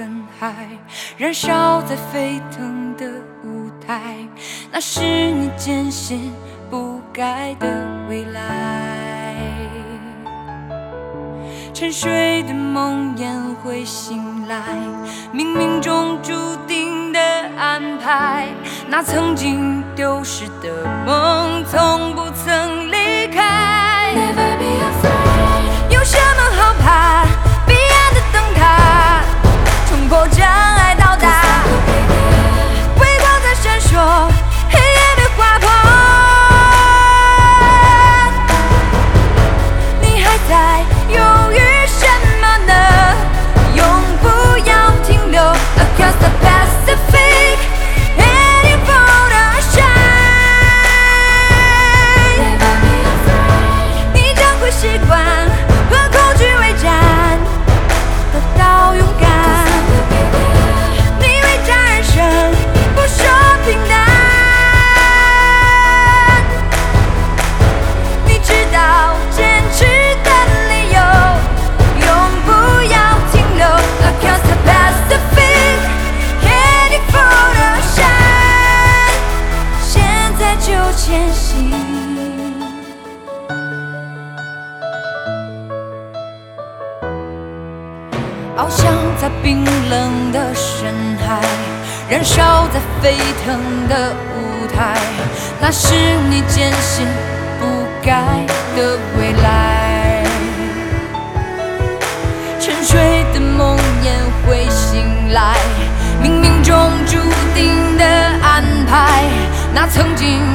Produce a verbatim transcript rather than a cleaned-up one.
深海，燃烧在沸腾的舞台，那是你坚信不改的未来。沉睡的梦魇会醒来，冥冥中注定的安排，那曾经丢失的梦从不曾离开。 Never be afraid， 有什么好怕？彼岸的灯塔，冲破障碍到达，微光在闪烁，黑夜被划破。你还在犹豫什么呢？永不要停留 Across the Pacific， heading for the shine。 Never be afraid， 你将会习惯和恐惧为战，得到勇敢。你为战而生，不说平淡。你知道坚持的理由，永不要停留 Across the Pacific， heading for the shine， 现在就前行。翱翔在冰冷的深海，燃烧在沸腾的舞台，那是你坚信不改的未来。沉睡的梦魇会醒来，冥冥中注定的安排，那曾经